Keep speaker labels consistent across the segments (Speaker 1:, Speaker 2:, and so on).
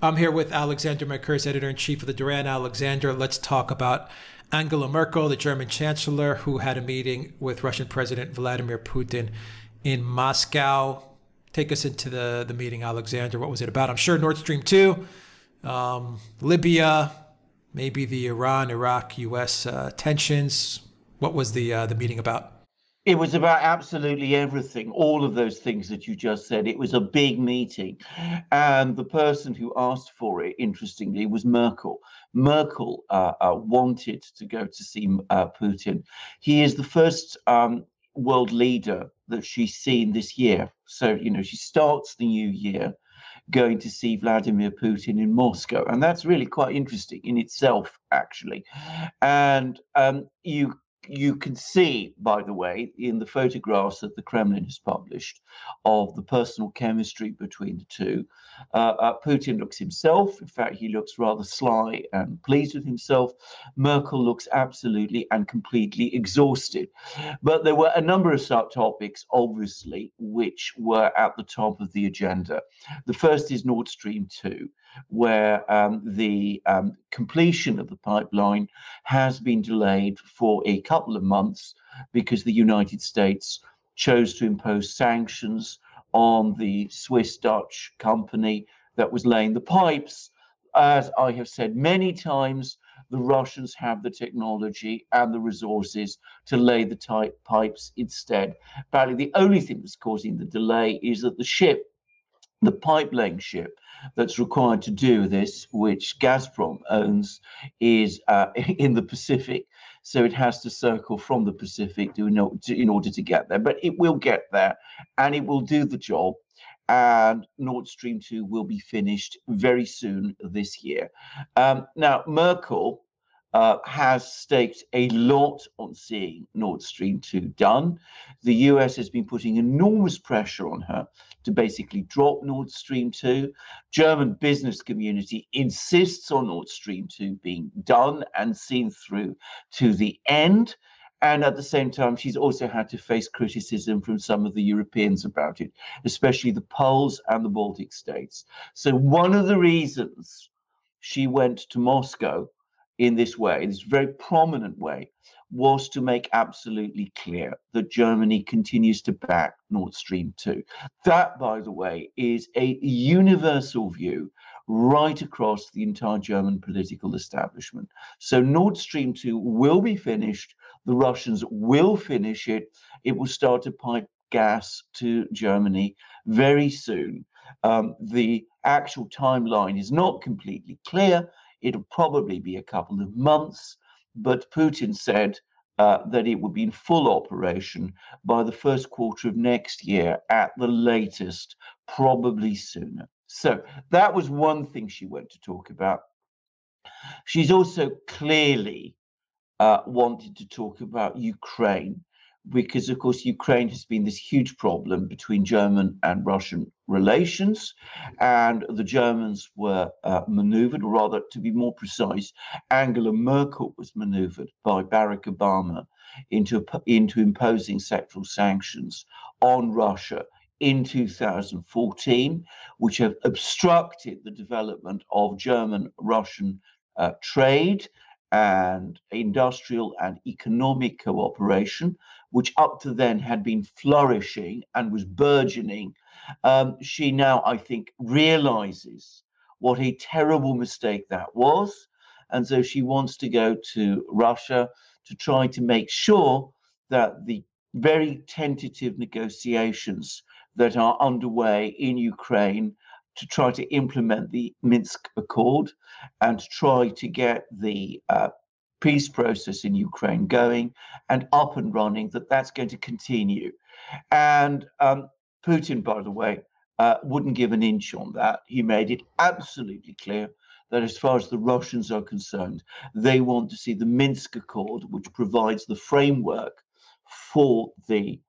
Speaker 1: I'm here with Alexander Mercurs, editor-in-chief of the Duran. Alexander, let's talk about Angela Merkel, the German chancellor, who had a meeting with Russian President Vladimir Putin in Moscow. Take us into the meeting, Alexander. What was it about? I'm sure Nord Stream 2, Libya, maybe the Iran, Iraq, U.S. Tensions. What was the meeting about?
Speaker 2: It was about absolutely everything, all of those things that you just said. It was a big meeting. And the person who asked for it, interestingly, was Merkel. Merkel wanted to go to see Putin. He is the first world leader that she's seen this year. So, she starts the new year going to see Vladimir Putin in Moscow. And that's really quite interesting in itself, actually. And you can see, by the way, in the photographs that the Kremlin has published of the personal chemistry between the two, Putin looks himself. In fact, he looks rather sly and pleased with himself. Merkel looks absolutely and completely exhausted. But there were a number of subtopics, obviously, which were at the top of the agenda. The first is Nord Stream 2, where the completion of the pipeline has been delayed for a couple of months because the United States chose to impose sanctions on the Swiss-Dutch company that was laying the pipes. As I have said many times, the Russians have the technology and the resources to lay the pipes instead. Apparently, the only thing that's causing the delay is that the pipeline ship that's required to do this, which Gazprom owns, is in the Pacific. So it has to circle from the Pacific in order to get there. But it will get there and it will do the job. And Nord Stream 2 will be finished very soon this year. Now, Merkel has staked a lot on seeing Nord Stream 2 done. The US has been putting enormous pressure on her to basically drop Nord Stream 2. German business community insists on Nord Stream 2 being done and seen through to the end. And at the same time, she's also had to face criticism from some of the Europeans about it, especially the Poles and the Baltic states. So one of the reasons she went to Moscow in this way, this very prominent way, was to make absolutely clear that Germany continues to back Nord Stream 2. That, by the way, is a universal view right across the entire German political establishment. So Nord Stream 2 will be finished. The Russians will finish it. It will start to pipe gas to Germany very soon. The actual timeline is not completely clear. It'll probably be a couple of months, but Putin said that it would be in full operation by the first quarter of next year at the latest, probably sooner. So that was one thing she went to talk about. She's also clearly wanted to talk about Ukraine, because, of course, Ukraine has been this huge problem between German and Russian relations, and the Germans were maneuvered, or rather, to be more precise, Angela Merkel was maneuvered by Barack Obama into imposing sectoral sanctions on Russia in 2014, which have obstructed the development of German-Russian trade and industrial and economic cooperation, which up to then had been flourishing and was burgeoning. She now, I think, realizes what a terrible mistake that was. And so she wants to go to Russia to try to make sure that the very tentative negotiations that are underway in Ukraine to try to implement the Minsk Accord and to try to get the peace process in Ukraine going and up and running, that's going to continue. And Putin, by the way, wouldn't give an inch on that. He made it absolutely clear that as far as the Russians are concerned, they want to see the Minsk Accord, which provides the framework for the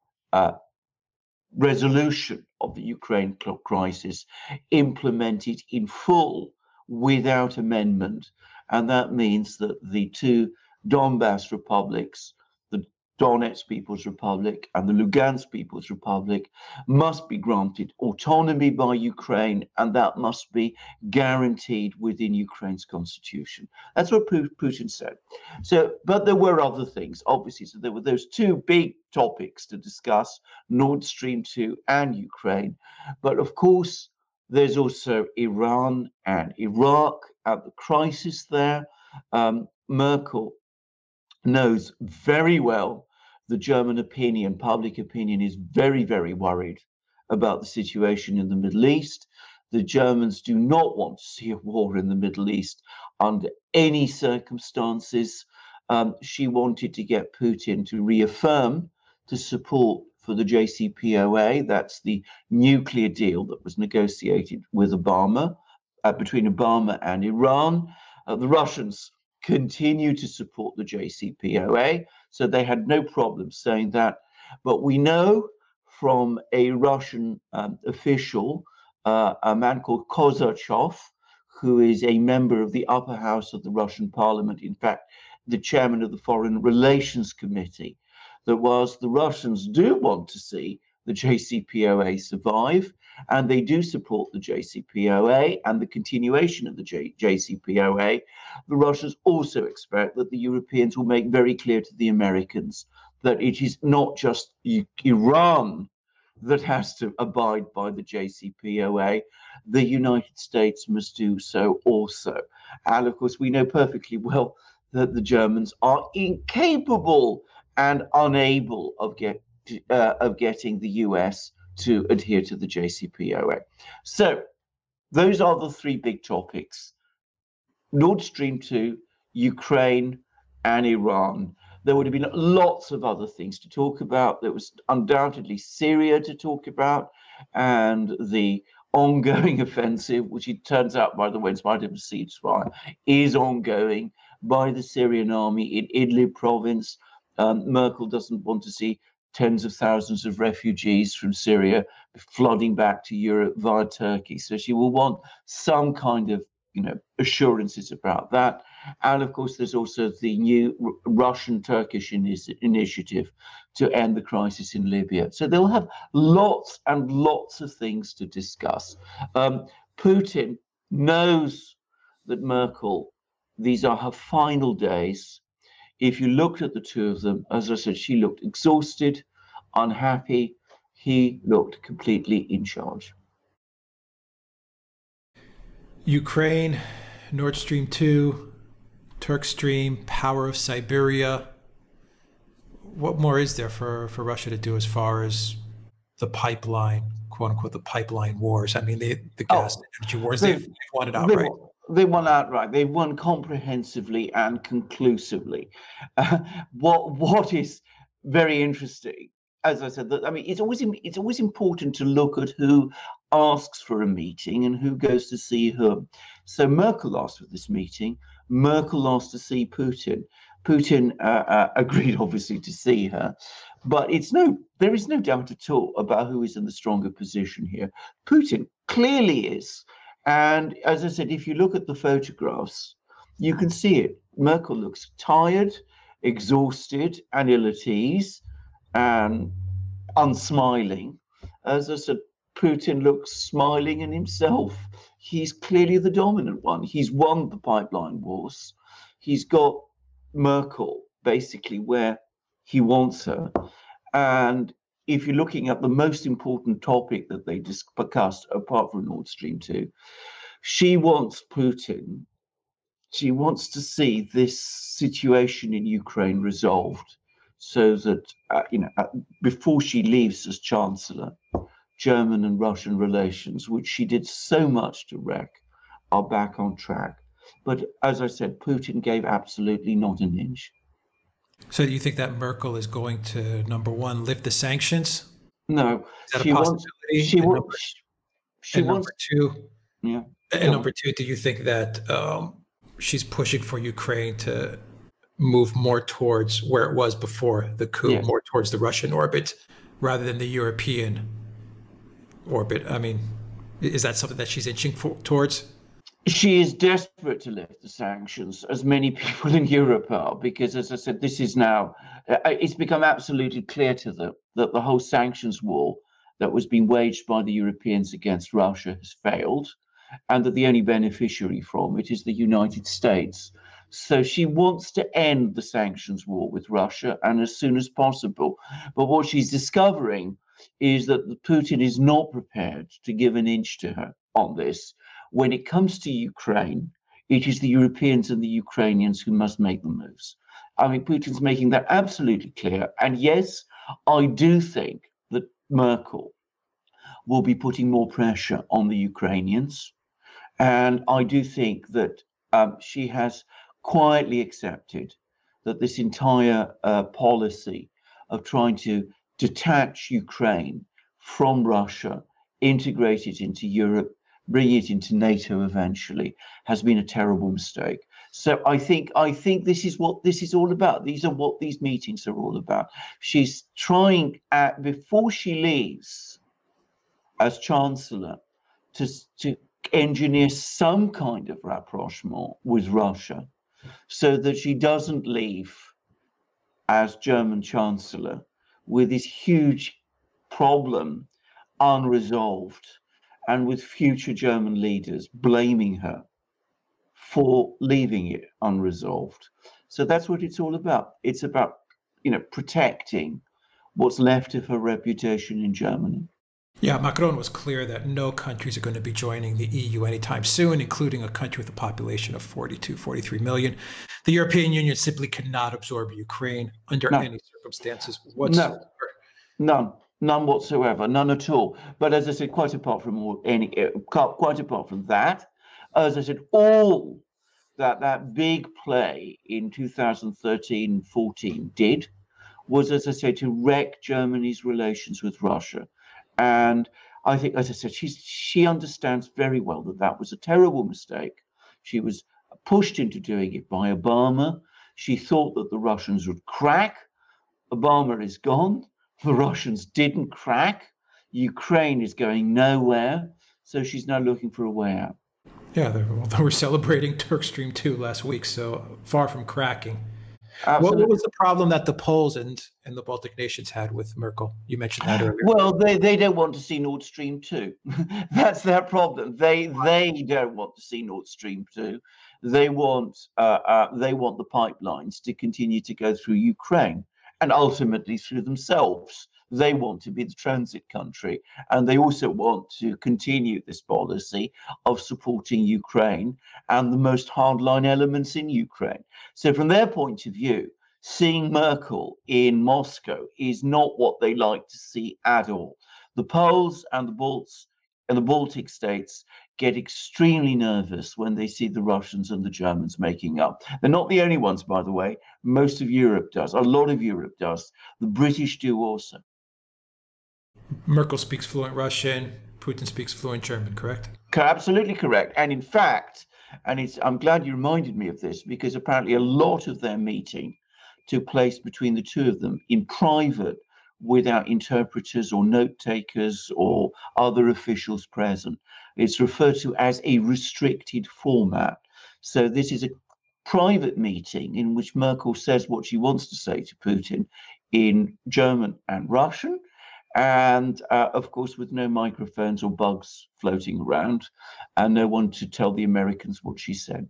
Speaker 2: resolution of the Ukraine crisis, implemented in full without amendment. And that means that the two Donbass republics, the Donetsk People's Republic and the Lugansk People's Republic must be granted autonomy by Ukraine, and that must be guaranteed within Ukraine's constitution. That's what Putin said. So, but there were other things, obviously. So there were those two big topics to discuss, Nord Stream 2 and Ukraine. But of course, there's also Iran and Iraq at the crisis there. Merkel knows very well the German opinion, public opinion, is very, very worried about the situation in the Middle East. The Germans do not want to see a war in the Middle East under any circumstances. She wanted to get Putin to reaffirm the support for the JCPOA. That's the nuclear deal that was negotiated with Obama, between Obama and Iran. The Russians continue to support the JCPOA, so they had no problem saying that. But we know from a Russian official, a man called Kozachev, who is a member of the upper house of the Russian parliament, in fact, the chairman of the Foreign Relations Committee, that whilst the Russians do want to see the JCPOA survive, and they do support the JCPOA and the continuation of the JCPOA, the Russians also expect that the Europeans will make very clear to the Americans that it is not just Iran that has to abide by the JCPOA. The United States must do so also. And of course, we know perfectly well that the Germans are incapable and unable of getting the US to adhere to the JCPOA. So those are the three big topics: Nord Stream 2, Ukraine, and Iran. There would have been lots of other things to talk about. There was undoubtedly Syria to talk about, and the ongoing offensive, which it turns out, by the way, in spite of the ceasefire, is ongoing by the Syrian army in Idlib province. Merkel doesn't want to see tens of thousands of refugees from Syria flooding back to Europe via Turkey. So she will want some kind of, assurances about that. And of course, there's also the new Russian-Turkish initiative to end the crisis in Libya. So they'll have lots and lots of things to discuss. Putin knows that Merkel, these are her final days. If you looked at the two of them, as I said, she looked exhausted, unhappy. He looked completely in charge.
Speaker 1: Ukraine, Nord Stream 2, Turk Stream, Power of Siberia. What more is there for Russia to do as far as the pipeline, quote unquote, the pipeline wars? I mean, the gas and energy wars, they've won it outright.
Speaker 2: They won outright. They won comprehensively and conclusively. What is very interesting, as I said, it's always important to look at who asks for a meeting and who goes to see whom. So Merkel asked for this meeting. Merkel asked to see Putin. Putin agreed, obviously, to see her. But there is no doubt at all about who is in the stronger position here. Putin clearly is. And as I said, if you look at the photographs, you can see it. Merkel looks tired, exhausted, and ill at ease, and unsmiling. As I said, Putin looks smiling in himself. He's clearly the dominant one. He's won the pipeline wars. He's got Merkel basically where he wants her. And if you're looking at the most important topic that they discussed, apart from Nord Stream 2, she wants Putin. She wants to see this situation in Ukraine resolved so that, before she leaves as Chancellor, German and Russian relations, which she did so much to wreck, are back on track. But as I said, Putin gave absolutely not an inch.
Speaker 1: So do you think that Merkel is going to, number one, lift the sanctions?
Speaker 2: No.
Speaker 1: Is that a possibility?
Speaker 2: She wants
Speaker 1: number two.
Speaker 2: Yeah.
Speaker 1: And number two, do you think that she's pushing for Ukraine to move more towards where it was before the coup, yes, more towards the Russian orbit rather than the European orbit? I mean, is that something that she's inching towards?
Speaker 2: She is desperate to lift the sanctions, as many people in Europe are, because, as I said, this is now, it's become absolutely clear to them that the whole sanctions war that was being waged by the Europeans against Russia has failed, and that the only beneficiary from it is the United States. So she wants to end the sanctions war with Russia and as soon as possible. But what she's discovering is that Putin is not prepared to give an inch to her on this. When it comes to Ukraine, it is the Europeans and the Ukrainians who must make the moves. I mean, Putin's making that absolutely clear. And yes, I do think that Merkel will be putting more pressure on the Ukrainians. And I do think that she has quietly accepted that this entire policy of trying to detach Ukraine from Russia, integrate it into Europe, bring it into NATO eventually, has been a terrible mistake. So I think this is what this is all about. These are what these meetings are all about. She's trying before she leaves as chancellor to engineer some kind of rapprochement with Russia so that she doesn't leave as German chancellor with this huge problem unresolved and with future German leaders blaming her for leaving it unresolved. So that's what it's all about. It's about, protecting what's left of her reputation in Germany.
Speaker 1: Yeah, Macron was clear that no countries are going to be joining the EU anytime soon, including a country with a population of 42, 43 million. The European Union simply cannot absorb Ukraine under
Speaker 2: No,
Speaker 1: any circumstances
Speaker 2: no,
Speaker 1: whatsoever.
Speaker 2: none whatsoever, none at all. But as I said, quite apart from quite apart from that, as I said, all that big play in 2013-14 did was, as I said, to wreck Germany's relations with Russia. And I think, as I said, she understands very well that that was a terrible mistake. She was pushed into doing it by Obama. She thought that the Russians would crack. Obama is gone. The Russians didn't crack. Ukraine is going nowhere. So she's now looking for a way out.
Speaker 1: Yeah, they were celebrating Turk Stream 2 last week, so far from cracking. What
Speaker 2: Absolutely.
Speaker 1: was the problem that the Poles and the Baltic nations had with Merkel? You mentioned that earlier.
Speaker 2: Well, they don't want to see Nord Stream 2. That's their problem. They don't want to see Nord Stream 2. They want the pipelines to continue to go through Ukraine and ultimately through themselves. They want to be the transit country, and they also want to continue this policy of supporting Ukraine and the most hardline elements in Ukraine. So, from their point of view, seeing Merkel in Moscow is not what they like to see at all. The Poles and the Balts and the Baltic states get extremely nervous when they see the Russians and the Germans making up. They're not the only ones, by the way. Most of Europe does. A lot of Europe does. The British do also.
Speaker 1: Merkel speaks fluent Russian. Putin speaks fluent German, correct?
Speaker 2: Absolutely correct. And in fact, I'm glad you reminded me of this because apparently a lot of their meeting took place between the two of them in private without interpreters or note takers or other officials present. It's referred to as a restricted format. So this is a private meeting in which Merkel says what she wants to say to Putin in German and Russian. And of course, with no microphones or bugs floating around, and no one to tell the Americans what she said.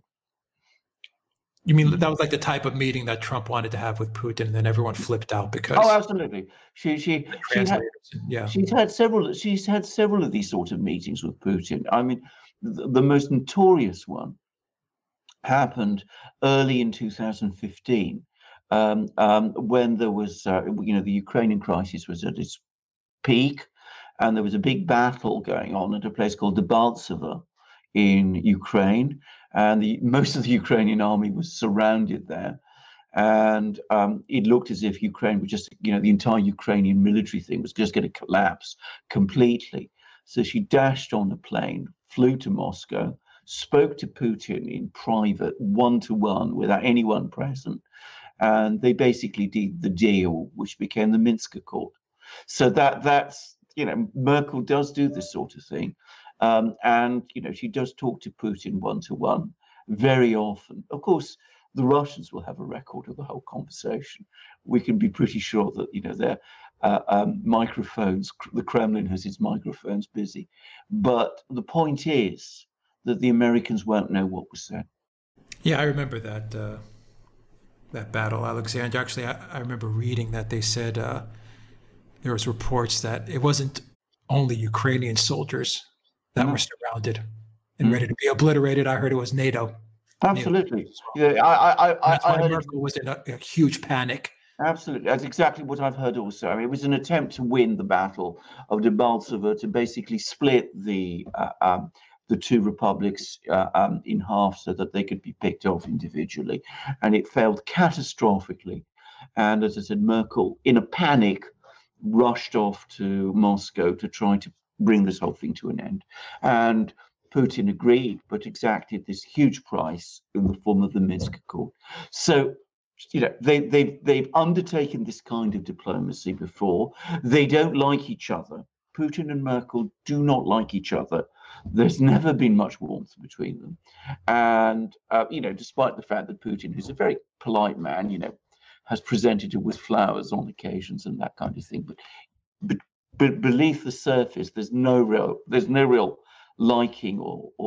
Speaker 1: You mean that was like the type of meeting that Trump wanted to have with Putin, and then everyone flipped out because
Speaker 2: Absolutely.
Speaker 1: Yeah,
Speaker 2: she's had several of these sort of meetings with Putin. I mean, the most notorious one happened early in 2015, when there was, the Ukrainian crisis was at its peak, and there was a big battle going on at a place called Debaltseve in Ukraine, and most of the Ukrainian army was surrounded there, and it looked as if Ukraine was just, the entire Ukrainian military thing was just going to collapse completely. So she dashed on a plane, flew to Moscow, spoke to Putin in private, one-to-one, without anyone present, and they basically did the deal, which became the Minsk Accord. So that's Merkel does do this sort of thing, And, she does talk to Putin one-to-one very often. Of course, the Russians will have a record of the whole conversation. We can be pretty sure that, their microphones, the Kremlin has its microphones busy. But the point is that the Americans won't know what was said.
Speaker 1: Yeah, I remember that that battle, Alexander. Actually, I remember reading that they said there was reports that it wasn't only Ukrainian soldiers that were surrounded and ready to be obliterated. I heard it was NATO.
Speaker 2: Absolutely.
Speaker 1: NATO well. That's why Merkel was in a huge panic.
Speaker 2: Absolutely. That's exactly what I've heard also. I mean, it was an attempt to win the Battle of Debaltseve, to basically split the two republics in half so that they could be picked off individually. And it failed catastrophically. And as I said, Merkel, in a panic, rushed off to Moscow to try to bring this whole thing to an end. And Putin agreed, but exacted this huge price in the form of the Minsk Accord. So, they've undertaken this kind of diplomacy before. They don't like each other. Putin and Merkel do not like each other. There's never been much warmth between them. And, despite the fact that Putin, who's a very polite man, has presented her with flowers on occasions and that kind of thing. But beneath the surface, there's no real liking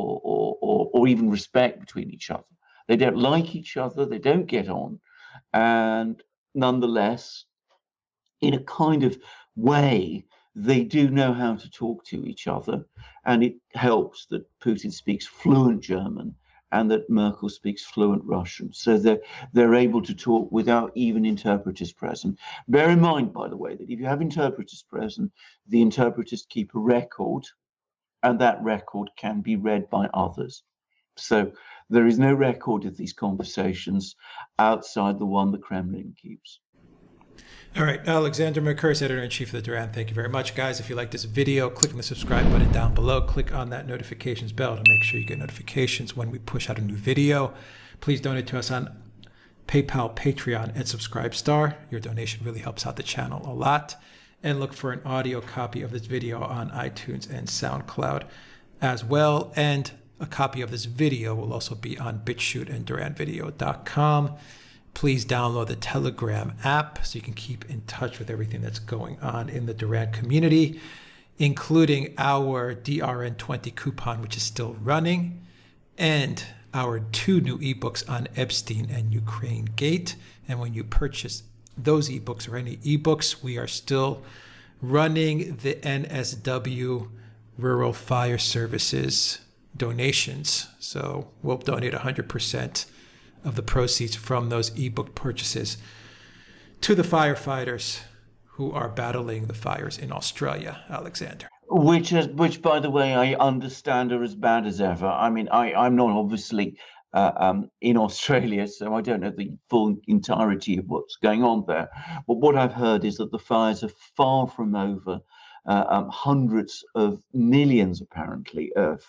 Speaker 2: or even respect between each other. They don't like each other. They don't get on. And nonetheless, in a kind of way, they do know how to talk to each other. And it helps that Putin speaks fluent German and that Merkel speaks fluent Russian. So they're able to talk without even interpreters present. Bear in mind, by the way, that if you have interpreters present, the interpreters keep a record, and that record can be read by others. So there is no record of these conversations outside the one the Kremlin keeps.
Speaker 1: All right, Alexander Mercouris, editor-in-chief of the Duran. Thank you very much, guys. If you like this video, click on the subscribe button down below. Click on that notifications bell to make sure you get notifications when we push out a new video. Please donate to us on PayPal, Patreon, and Subscribestar. Your donation really helps out the channel a lot. And look for an audio copy of this video on iTunes and SoundCloud as well. And a copy of this video will also be on BitChute and DuranVideo.com. Please download the Telegram app so you can keep in touch with everything that's going on in the Duran community, including our DRN20 coupon, which is still running, and our 2 new ebooks on Epstein and Ukraine Gate. And when you purchase those ebooks or any ebooks, we are still running the NSW Rural Fire Services donations. So we'll donate 100% of the proceeds from those ebook purchases to the firefighters who are battling the fires in Australia, Alexander.
Speaker 2: Which, by the way, I understand are as bad as ever. I mean, I'm not obviously in Australia, so I don't know the full entirety of what's going on there. But what I've heard is that the fires are far from over. Hundreds of millions, apparently, of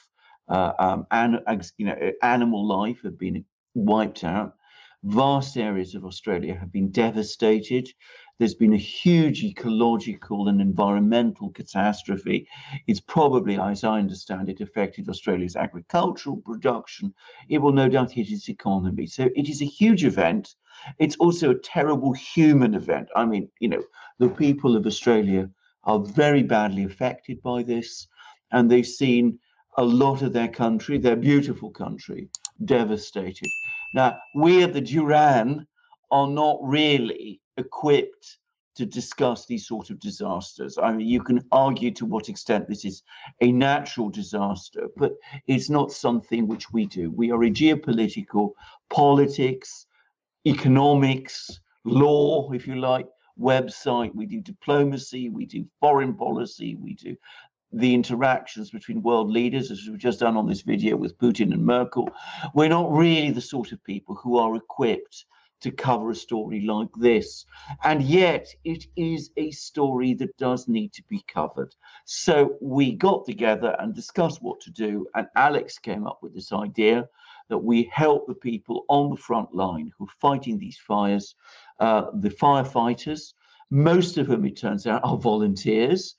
Speaker 2: animal life have been wiped out. Vast areas of Australia have been devastated. There's been a huge ecological and environmental catastrophe. It's probably, as I understand it, affected Australia's agricultural production. It will no doubt hit its economy. So it is a huge event. It's also a terrible human event. I mean, the people of Australia are very badly affected by this, and they've seen a lot of their country, their beautiful country, devastated. Now, we at the Duran are not really equipped to discuss these sort of disasters. I mean, you can argue to what extent this is a natural disaster, but it's not something which we do. We are a geopolitical, politics, economics, law, if you like, website. We do diplomacy, we do foreign policy, we do the interactions between world leaders, as we've just done on this video with Putin and Merkel. We're not really the sort of people who are equipped to cover a story like this. And yet it is a story that does need to be covered. So we got together and discussed what to do. And Alex came up with this idea that we help the people on the front line who are fighting these fires, the firefighters, most of whom, it turns out, are volunteers.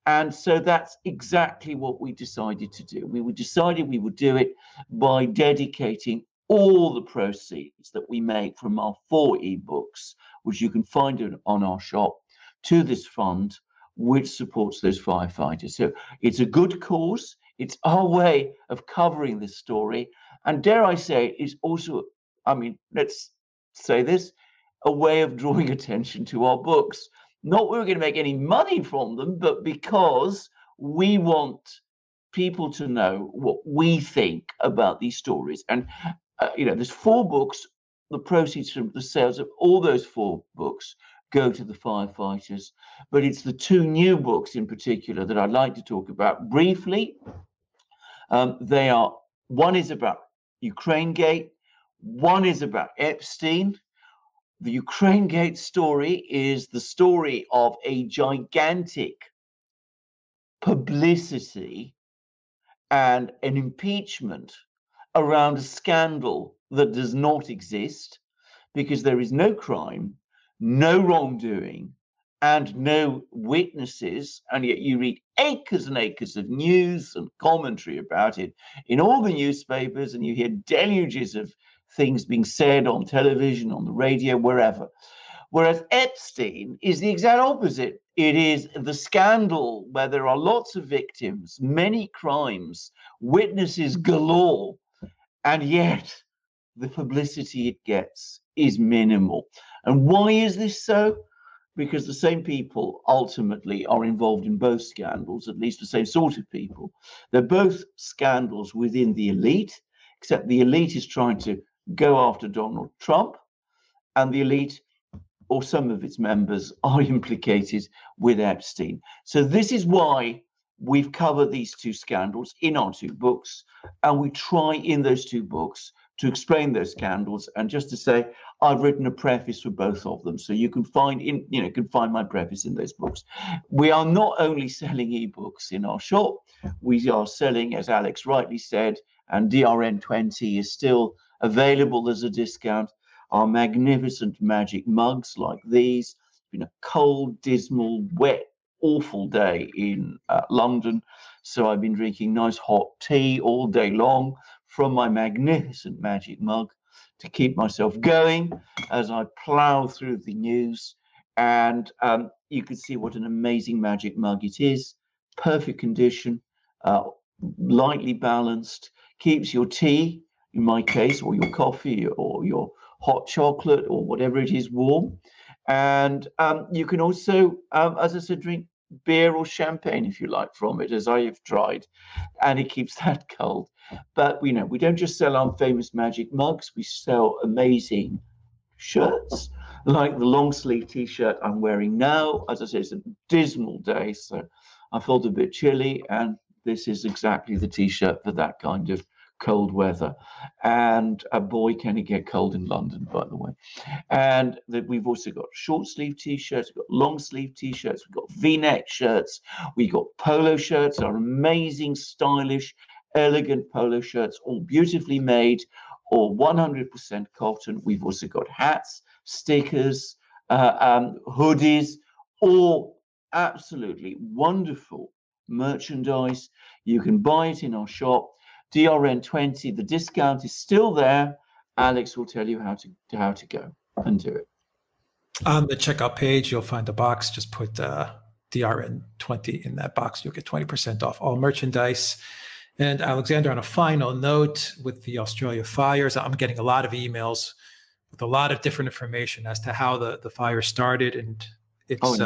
Speaker 2: And so that's exactly what we decided to do. We decided we would do it by dedicating all the proceeds that we make from our 4 ebooks, which you can find on our shop, to this fund, which supports those firefighters. So it's a good cause. It's our way of covering this story. And dare I say, it's also, I mean, let's say this, a way of drawing attention to our books. Not we're going to make any money from them, but because we want people to know what we think about these stories. And, there's 4 books. The proceeds from the sales of all those 4 books go to the firefighters. But it's the 2 new books in particular that I'd like to talk about briefly. One is about Ukraine Gate, one is about Epstein. The Ukraine Gate story is the story of a gigantic publicity and an impeachment around a scandal that does not exist, because there is no crime, no wrongdoing, and no witnesses, and yet you read acres and acres of news and commentary about it in all the newspapers, and you hear deluges of things being said on television, on the radio, wherever. Whereas Epstein is the exact opposite. It is the scandal where there are lots of victims, many crimes, witnesses galore, and yet the publicity it gets is minimal. And why is this so? Because the same people ultimately are involved in both scandals, at least the same sort of people. They're both scandals within the elite, except the elite is trying to go after Donald Trump, and the elite, or some of its members, are implicated with Epstein. So this is why we've covered these 2 scandals in our 2 books, and we try in those 2 books to explain those scandals. And just to say, I've written a preface for both of them, so you can find my preface in those books. We are not only selling ebooks in our shop, we are selling, as Alex rightly said, and DRN20 is still available as a discount, our magnificent magic mugs like these. It's been a cold, dismal, wet, awful day in London, so I've been drinking nice hot tea all day long from my magnificent magic mug to keep myself going as I plow through the news. And you can see what an amazing magic mug it is. Perfect condition, lightly balanced, keeps your tea, in my case, or your coffee or your hot chocolate or whatever it is warm. And you can also, as I said, drink beer or champagne if you like from it, as I have tried, and it keeps that cold. But we don't just sell our famous magic mugs, we sell amazing shirts, like the long sleeve t-shirt I'm wearing now. As I said, it's a dismal day, so I felt a bit chilly, and this is exactly the t-shirt for that kind of cold weather. And boy, can it get cold in London, by the way. And we've also got short sleeve t-shirts, we've got long sleeve t-shirts, we've got v-neck shirts, we've got polo shirts, our amazing, stylish, elegant polo shirts, all beautifully made, all 100% cotton. We've also got hats, stickers, hoodies, all absolutely wonderful merchandise. You can buy it in our shop. DRN20, the discount is still there. Alex will tell you how to go and do it.
Speaker 1: On the checkout page, you'll find a box. Just put DRN20 in that box. You'll get 20% off all merchandise. And Alexander, on a final note, with the Australia fires, I'm getting a lot of emails with a lot of different information as to how the fire started. And it's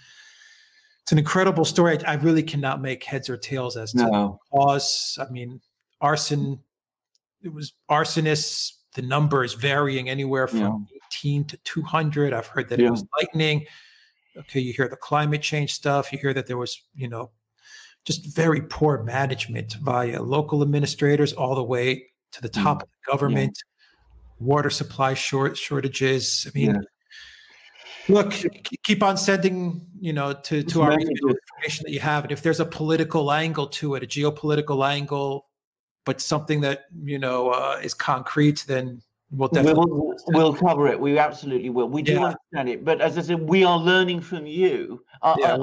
Speaker 1: an incredible story. I really cannot make heads or tails as to the cause. I mean, arson, it was arsonists. The number is varying anywhere from 18 to 200. I've heard that it was lightning. Okay, you hear the climate change stuff. You hear that there was, just very poor management via local administrators all the way to the top of the government, water supply shortages. I mean, look, keep on sending, to our information that you have. And if there's a political angle to it, a geopolitical angle, but something that, is concrete, then we'll definitely
Speaker 2: we'll cover it. We absolutely will. We do understand it. But as I said, we are learning from you.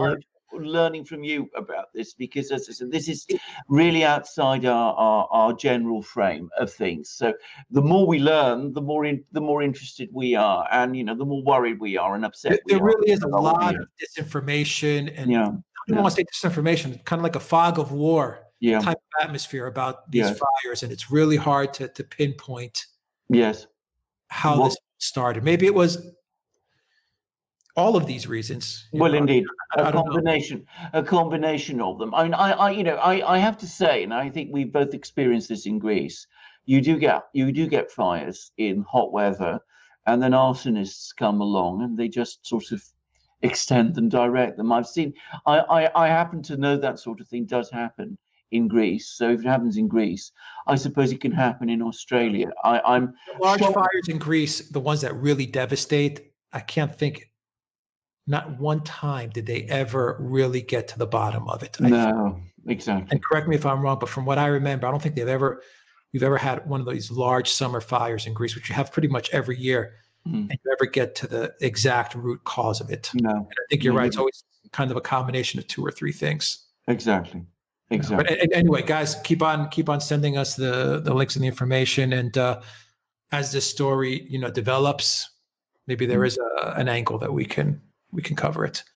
Speaker 2: learning from you about this, because as I said, this is really outside our general frame of things. So the more we learn, the more interested we are, and the more worried we are and upset we
Speaker 1: There
Speaker 2: are.
Speaker 1: really is a lot of disinformation, and
Speaker 2: Yeah.
Speaker 1: I don't want to say disinformation, kind of like a fog of war
Speaker 2: Yeah.
Speaker 1: type of atmosphere about these
Speaker 2: Yes.
Speaker 1: fires, and it's really hard to pinpoint
Speaker 2: Yes.
Speaker 1: how this started. Maybe it was all of these reasons.
Speaker 2: Well, indeed,
Speaker 1: I don't know.
Speaker 2: a combination of them. I have to say, and I think we've both experienced this in Greece. You do get fires in hot weather, and then arsonists come along and they just sort of extend and direct them. I happen to know that sort of thing does happen in Greece. So if it happens in Greece, I suppose it can happen in Australia. I'm
Speaker 1: Large
Speaker 2: shocked.
Speaker 1: fires in Greece, the ones that really devastate, I can't think. Not one time did they ever really get to the bottom of it.
Speaker 2: No, exactly.
Speaker 1: And correct me if I'm wrong, but from what I remember, I don't think we've ever had one of these large summer fires in Greece, which you have pretty much every year, and you ever get to the exact root cause of it.
Speaker 2: No.
Speaker 1: And I think you're right. It's always kind of a combination of two or three things.
Speaker 2: Exactly.
Speaker 1: But anyway, guys, keep on sending us the links and the information, and as this story develops, maybe there is an angle that we can cover it.